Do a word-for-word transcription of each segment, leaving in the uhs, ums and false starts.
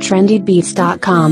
trendy beats dot com.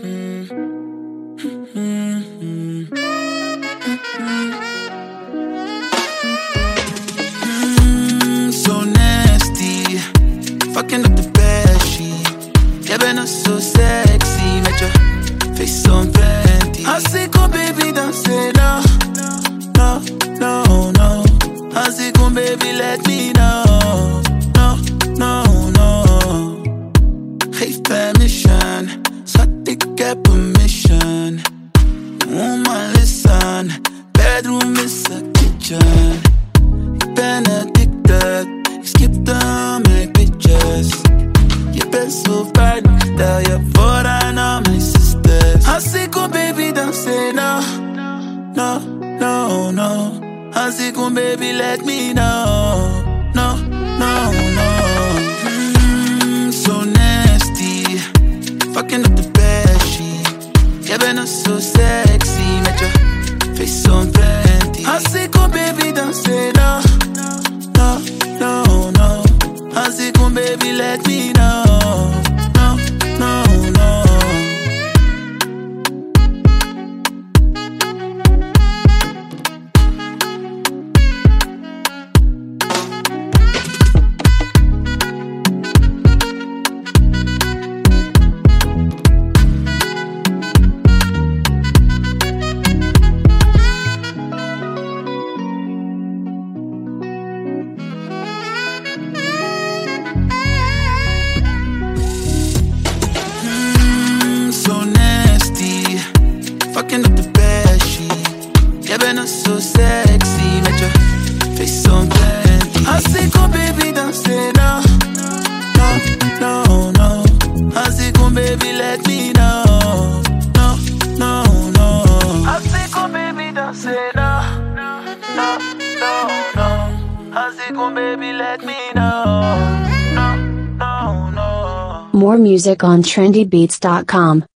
Mm, so nasty, fucking up the bed sheet. Yeah, but not so sexy, met your face so plenty. I say, go baby, don't say no, no, no, no. I say, go baby, let me know, no, no, no. Geef permission, schat, ik heb permission. Woman, listen, bedroom is a kitchen. Ik ben addicted, ik skip dan mijn pictures. Je bent zo fijn, stel je voor aan al mijn sisters. Als ik kom baby, dan say no, no, no, no. Als ik kom baby, let me know, no, no, no. Mm, so nasty, fucking up the bed sheet. Jij bent nog zo sexy, met je face so plenty. Als ik kom baby, dan say no, no, no, no. Als ik kom baby, let me know, no, no, no. Fucking up the bed sheet. Jij bent nog zo sexy, met je face so plenty. Als ik kom baby, dan say no, no, no, no. Als ik kom baby, let me know, no, no, no. Als ik kom baby, dan say no, no, no, no. Als ik kom baby, let me know, no, no, no. More music on trendy beats dot com.